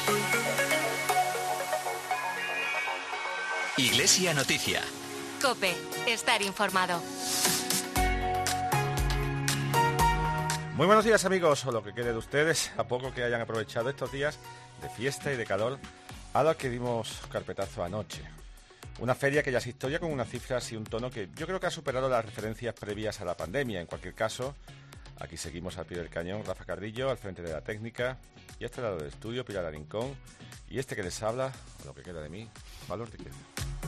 Iglesia Noticia. COPE. Estar informado. Muy buenos días, amigos, o lo que quede de ustedes, a poco que hayan aprovechado estos días de fiesta y de calor a los que dimos carpetazo anoche. Una feria que ya es historia, con unas cifras y un tono que yo creo que ha superado las referencias previas a la pandemia. En cualquier caso, aquí seguimos al pie del cañón. Rafa Carrillo al frente de la técnica, y a este lado del estudio Pilar Arincón, y este que les habla, o lo que queda de mí, Valor de Izquierda.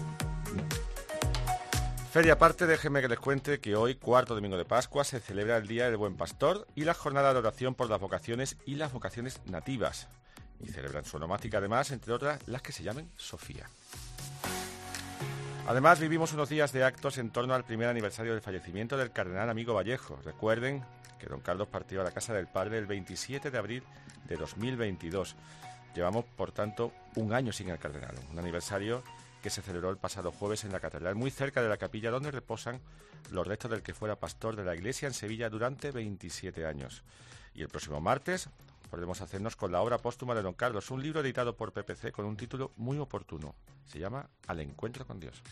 Feria aparte, déjenme que les cuente que hoy, cuarto domingo de Pascua, se celebra el Día del Buen Pastor y la jornada de oración por las vocaciones y las vocaciones nativas. Y celebran su onomática, además, entre otras, las que se llamen Sofía. Además, vivimos unos días de actos en torno al primer aniversario del fallecimiento del cardenal Amigo Vallejo. Recuerden que don Carlos partió a la casa del Padre el 27 de abril de 2022. Llevamos, por tanto, un año sin el cardenal, un aniversario que se celebró el pasado jueves en la catedral, muy cerca de la capilla donde reposan los restos del que fuera pastor de la iglesia en Sevilla durante 27 años. Y el próximo martes podremos hacernos con la obra póstuma de don Carlos, un libro editado por PPC con un título muy oportuno. Se llama Al encuentro con Dios.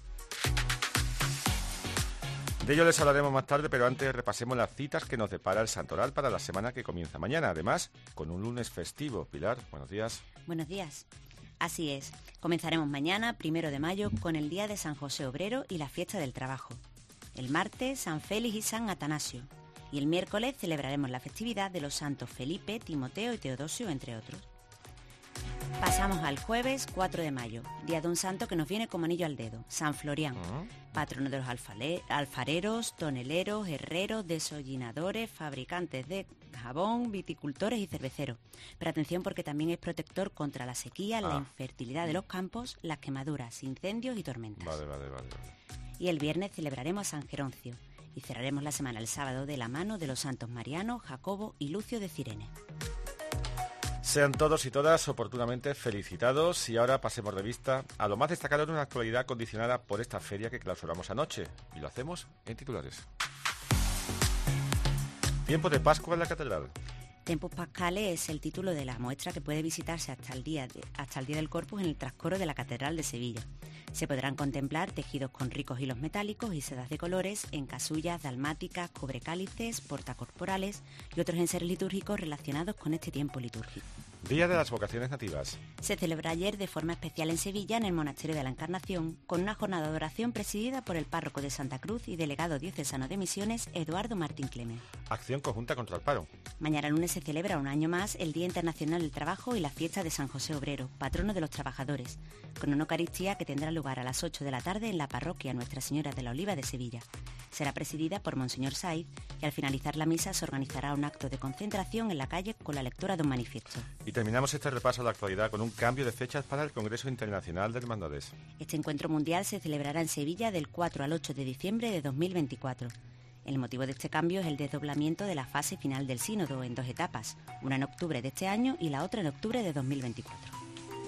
De ello les hablaremos más tarde, pero antes repasemos las citas que nos depara el Santoral para la semana que comienza mañana. Además, con un lunes festivo. Pilar, buenos días. Buenos días. Así es, comenzaremos mañana, 1 de mayo, con el Día de San José Obrero y la Fiesta del Trabajo. El martes, San Félix y San Atanasio. Y el miércoles celebraremos la festividad de los santos Felipe, Timoteo y Teodosio, entre otros. Pasamos al jueves 4 de mayo, día de un santo que nos viene como anillo al dedo, San Florián, patrono de los alfareros, toneleros, herreros, desollinadores, fabricantes de jabón, viticultores y cerveceros. Pero atención, porque también es protector contra la sequía, la infertilidad de los campos, las quemaduras, incendios y tormentas. Vale. Y el viernes celebraremos a San Geroncio y cerraremos la semana el sábado de la mano de los santos Mariano, Jacobo y Lucio de Cirene. Sean todos y todas oportunamente felicitados, y ahora pasemos revista a lo más destacado de una actualidad condicionada por esta feria que clausuramos anoche, y lo hacemos en titulares. Tiempo de Pascua en la catedral. Tempus Pascales es el título de la muestra que puede visitarse hasta el día del Corpus en el trascoro de la Catedral de Sevilla. Se podrán contemplar tejidos con ricos hilos metálicos y sedas de colores en casullas, dalmáticas, cobrecálices, portacorporales y otros enseres litúrgicos relacionados con este tiempo litúrgico. Día de las vocaciones nativas. Se celebró ayer de forma especial en Sevilla, en el Monasterio de la Encarnación, con una jornada de oración presidida por el párroco de Santa Cruz y delegado diocesano de Misiones, Eduardo Martín Clemen. Acción conjunta contra el paro. Mañana lunes se celebra un año más el Día Internacional del Trabajo y la fiesta de San José Obrero, patrono de los trabajadores, con una Eucaristía que tendrá lugar a las 8 de la tarde en la parroquia Nuestra Señora de la Oliva de Sevilla. Será presidida por Monseñor Saiz y al finalizar la misa se organizará un acto de concentración en la calle con la lectura de un manifiesto. Y terminamos este repaso a la actualidad con un cambio de fechas para el Congreso Internacional de Hermandades. Este encuentro mundial se celebrará en Sevilla del 4 al 8 de diciembre de 2024. El motivo de este cambio es el desdoblamiento de la fase final del sínodo en 2 etapas, una en octubre de este año y la otra en octubre de 2024.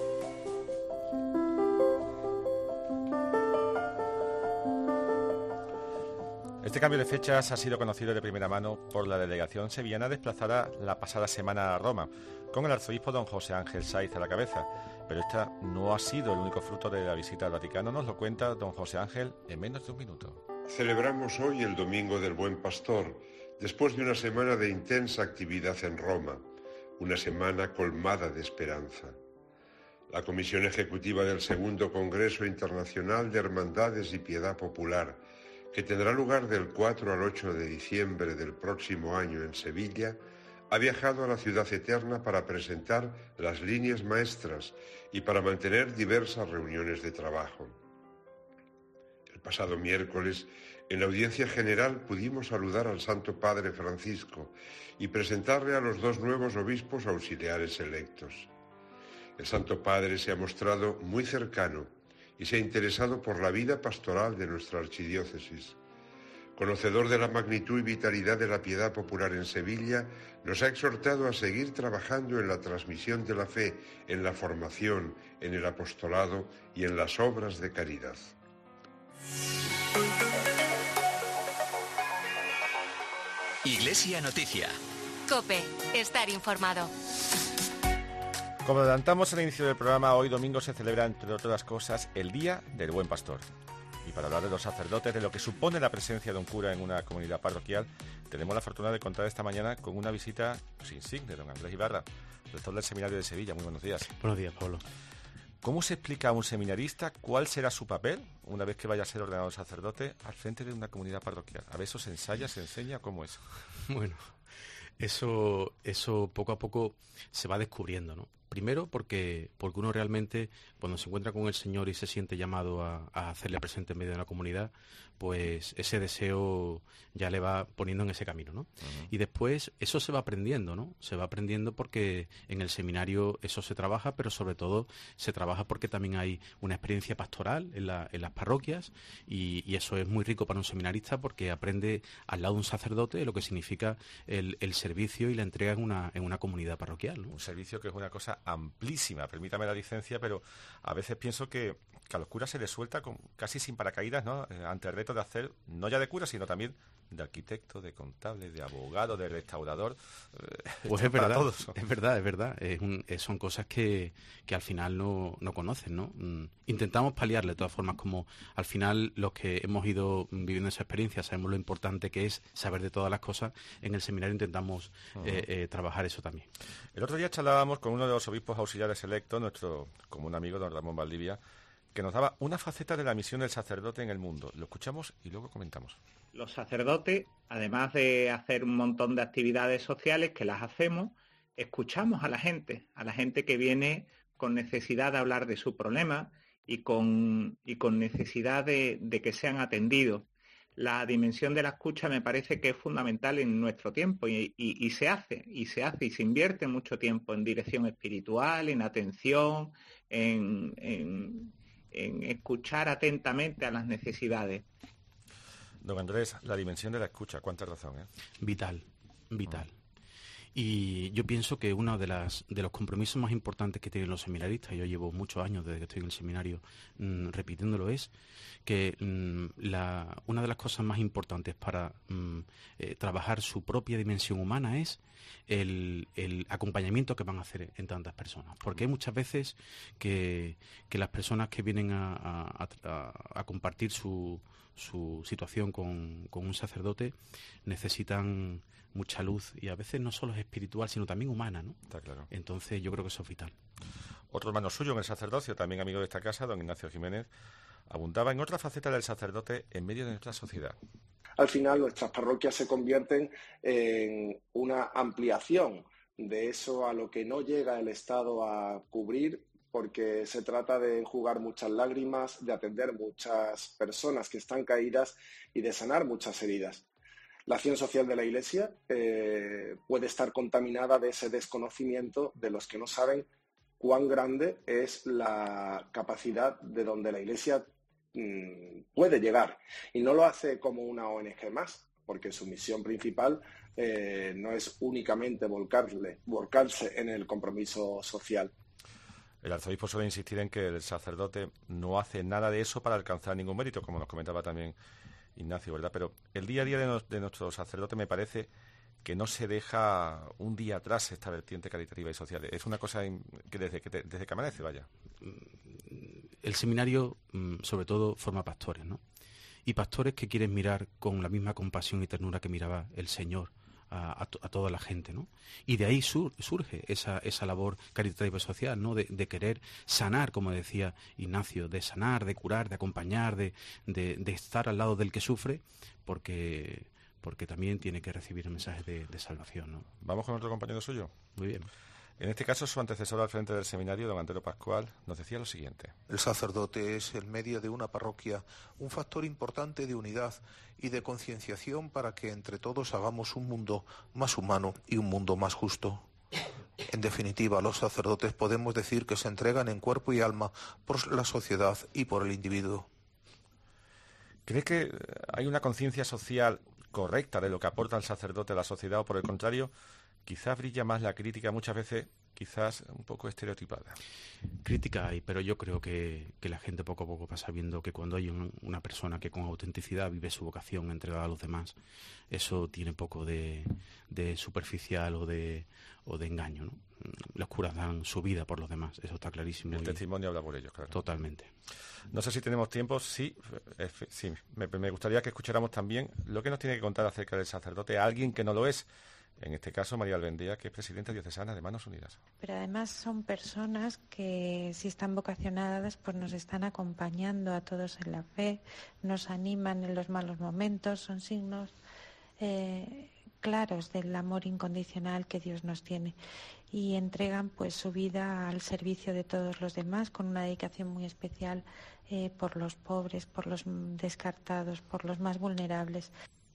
Este cambio de fechas ha sido conocido de primera mano por la delegación sevillana desplazada la pasada semana a Roma, con el arzobispo don José Ángel Saiz a la cabeza. Pero esta no ha sido el único fruto de la visita al Vaticano, nos lo cuenta don José Ángel en menos de un minuto. Celebramos hoy el Domingo del Buen Pastor, después de una semana de intensa actividad en Roma, una semana colmada de esperanza. La Comisión Ejecutiva del Segundo Congreso Internacional de Hermandades y Piedad Popular, que tendrá lugar del 4 al 8 de diciembre del próximo año en Sevilla, ha viajado a la Ciudad Eterna para presentar las líneas maestras y para mantener diversas reuniones de trabajo. El pasado miércoles, en la audiencia general, pudimos saludar al Santo Padre Francisco y presentarle a los 2 nuevos obispos auxiliares electos. El Santo Padre se ha mostrado muy cercano y se ha interesado por la vida pastoral de nuestra archidiócesis. Conocedor de la magnitud y vitalidad de la piedad popular en Sevilla, nos ha exhortado a seguir trabajando en la transmisión de la fe, en la formación, en el apostolado y en las obras de caridad. Iglesia Noticia. COPE. Estar informado. Como adelantamos al inicio del programa, hoy domingo se celebra, entre otras cosas, el Día del Buen Pastor. Y para hablar de los sacerdotes, de lo que supone la presencia de un cura en una comunidad parroquial, tenemos la fortuna de contar esta mañana con una visita insigne de don Andrés Ibarra, rector del Seminario de Sevilla. Muy buenos días. Buenos días, Pablo. ¿Cómo se explica a un seminarista cuál será su papel una vez que vaya a ser ordenado sacerdote al frente de una comunidad parroquial? ¿A veces se ensaya, se enseña? ¿Cómo es? Bueno, eso poco a poco se va descubriendo, ¿no? Primero porque uno realmente, cuando se encuentra con el Señor y se siente llamado a hacerle presente en medio de una comunidad, pues ese deseo ya le va poniendo en ese camino, ¿no? Uh-huh. Y después eso se va aprendiendo, ¿no? Se va aprendiendo porque en el seminario eso se trabaja, pero sobre todo se trabaja porque también hay una experiencia pastoral en las parroquias y eso es muy rico para un seminarista porque aprende al lado de un sacerdote lo que significa el servicio y la entrega en una comunidad parroquial, ¿no? Un servicio que es una cosa amplísima, permítame la licencia, pero a veces pienso que a los curas se les suelta casi sin paracaídas, ¿no? Ante el reto de hacer, no ya de cura, sino también de arquitecto, de contable, de abogado, de restaurador. Pues es verdad, todos. Es verdad. Son cosas que al final no conocen, ¿no? Intentamos paliarle de todas formas, como al final los que hemos ido viviendo esa experiencia sabemos lo importante que es saber de todas las cosas. En el seminario intentamos trabajar eso también. El otro día charlábamos con uno de los obispos auxiliares electos, nuestro común amigo don Ramón Valdivia, que nos daba una faceta de la misión del sacerdote en el mundo. Lo escuchamos y luego comentamos. Los sacerdotes, además de hacer un montón de actividades sociales que las hacemos, escuchamos a la gente que viene con necesidad de hablar de su problema y con necesidad de que sean atendidos. La dimensión de la escucha me parece que es fundamental en nuestro tiempo y se hace y se invierte mucho tiempo en dirección espiritual, en atención, en escuchar atentamente a las necesidades. Don Andrés, la dimensión de la escucha, cuánta razón, ¿eh? Vital. Y yo pienso que uno de los compromisos más importantes que tienen los seminaristas, yo llevo muchos años desde que estoy en el seminario repitiéndolo, es que una de las cosas más importantes para trabajar su propia dimensión humana es el acompañamiento que van a hacer en tantas personas. Porque hay muchas veces que las personas que vienen a compartir su situación con un sacerdote necesitan mucha luz y a veces no solo es espiritual sino también humana, ¿no? Está claro. Entonces yo creo que eso es vital. Otro hermano suyo en el sacerdocio, también amigo de esta casa, don Ignacio Jiménez, abundaba en otra faceta del sacerdote en medio de nuestra sociedad. Al final nuestras parroquias se convierten en una ampliación de eso a lo que no llega el Estado a cubrir, porque se trata de enjugar muchas lágrimas, de atender muchas personas que están caídas y de sanar muchas heridas. La acción social de la Iglesia puede estar contaminada de ese desconocimiento de los que no saben cuán grande es la capacidad de donde la Iglesia puede llegar. Y no lo hace como una ONG más, porque su misión principal no es únicamente volcarse en el compromiso social. El arzobispo suele insistir en que el sacerdote no hace nada de eso para alcanzar ningún mérito, como nos comentaba también Ignacio, ¿verdad? Pero el día a día de nuestro sacerdote me parece que no se deja un día atrás esta vertiente caritativa y social. Es una cosa que desde que amanece, vaya. El seminario, sobre todo, forma pastores, ¿no? Y pastores que quieren mirar con la misma compasión y ternura que miraba el Señor a toda la gente, ¿no? Y de ahí surge esa labor caritativa y social, ¿no? De querer sanar, como decía Ignacio, de sanar, de curar, de acompañar, de estar al lado del que sufre, porque también tiene que recibir mensajes de salvación, ¿no? Vamos con otro compañero suyo. Muy bien. En este caso, su antecesor al frente del seminario, don Antero Pascual, nos decía lo siguiente. El sacerdote es el medio de una parroquia, un factor importante de unidad y de concienciación para que entre todos hagamos un mundo más humano y un mundo más justo. En definitiva, los sacerdotes podemos decir que se entregan en cuerpo y alma por la sociedad y por el individuo. ¿Cree que hay una conciencia social correcta de lo que aporta el sacerdote a la sociedad o, por el contrario, quizás brilla más la crítica muchas veces quizás un poco estereotipada. Crítica hay, pero yo creo que la gente poco a poco va sabiendo que cuando hay una persona que con autenticidad vive su vocación entregada a los demás, eso tiene poco de superficial o de engaño, ¿no? Los curas dan su vida por los demás, eso está clarísimo. El testimonio habla por ellos, claro. Totalmente. No sé si tenemos tiempo. Sí, me gustaría que escucháramos también lo que nos tiene que contar acerca del sacerdote a alguien que no lo es. En este caso, María Albendía, que es presidenta diocesana de Manos Unidas. Pero además son personas que, si están vocacionadas, pues nos están acompañando a todos en la fe, nos animan en los malos momentos, son signos claros del amor incondicional que Dios nos tiene, y entregan pues su vida al servicio de todos los demás con una dedicación muy especial por los pobres, por los descartados, por los más vulnerables.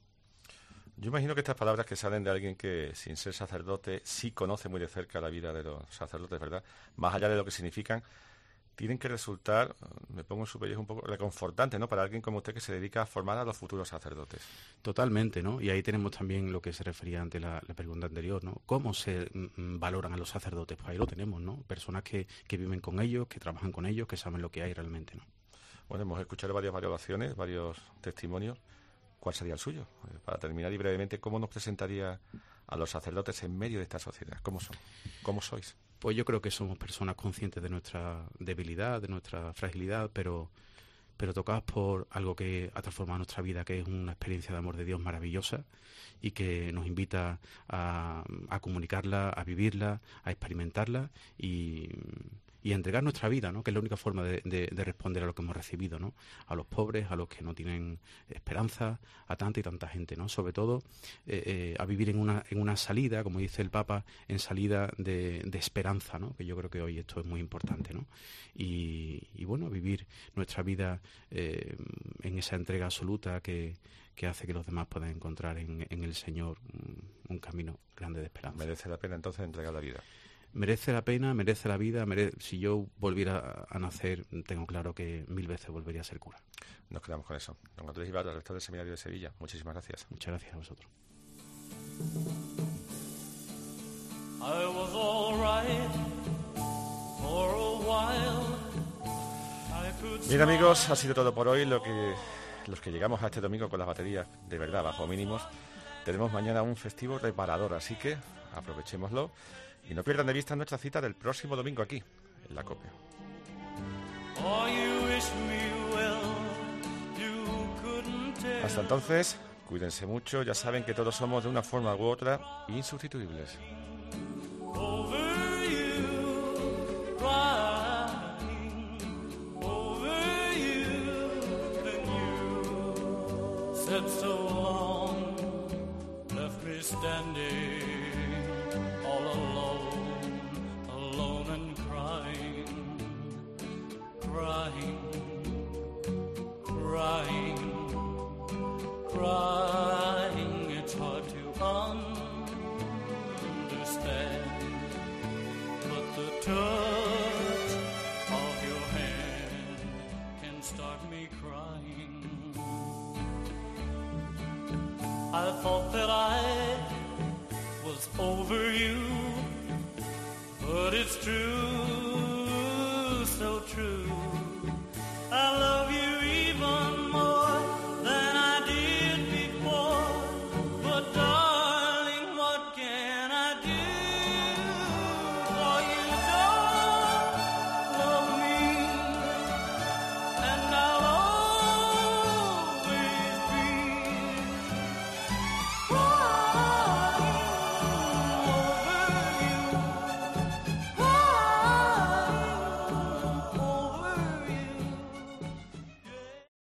Yo imagino que estas palabras que salen de alguien que, sin ser sacerdote, sí conoce muy de cerca la vida de los sacerdotes, ¿verdad? Más allá de lo que significan, tienen que resultar, me pongo en su pellejo un poco, reconfortante, ¿no? Para alguien como usted que se dedica a formar a los futuros sacerdotes. Totalmente, ¿no? Y ahí tenemos también lo que se refería ante la pregunta anterior, ¿no? ¿Cómo se valoran a los sacerdotes? Pues ahí lo tenemos, ¿no? Personas que viven con ellos, que trabajan con ellos, que saben lo que hay realmente, ¿no? Bueno, hemos escuchado varias valoraciones, varios testimonios. ¿Cuál sería el suyo? Para terminar y brevemente, ¿cómo nos presentaría a los sacerdotes en medio de esta sociedad? ¿Cómo son? ¿Cómo sois? Pues yo creo que somos personas conscientes de nuestra debilidad, de nuestra fragilidad, pero tocadas por algo que ha transformado nuestra vida, que es una experiencia de amor de Dios maravillosa y que nos invita a comunicarla, a vivirla, a experimentarla y a entregar nuestra vida, ¿no? Que es la única forma de responder a lo que hemos recibido, ¿no? A los pobres, a los que no tienen esperanza, a tanta y tanta gente, ¿no? Sobre todo a vivir en una salida, como dice el Papa, en salida de esperanza, ¿no? Que yo creo que hoy esto es muy importante, ¿no? Y bueno, vivir nuestra vida en esa entrega absoluta que hace que los demás puedan encontrar en el Señor un camino grande de esperanza. ¿Merece la pena entonces entregar la vida? Merece la pena, merece la vida. Si yo volviera a nacer, tengo claro que 1000 veces volvería a ser cura. Nos quedamos con eso. Don Andrés Ibarra, rector del Seminario de Sevilla, muchísimas gracias. Muchas gracias a vosotros. Bien, amigos, ha sido todo por hoy. Los que llegamos a este domingo con las baterías de verdad bajo mínimos, tenemos mañana un festivo reparador, así que aprovechémoslo. Y no pierdan de vista nuestra cita del próximo domingo aquí, en la COPE. Hasta entonces, cuídense mucho. Ya saben que todos somos de una forma u otra insustituibles. Crying, it's hard to understand, but the touch of your hand can start me crying. I thought that I was over you, but it's true, so true.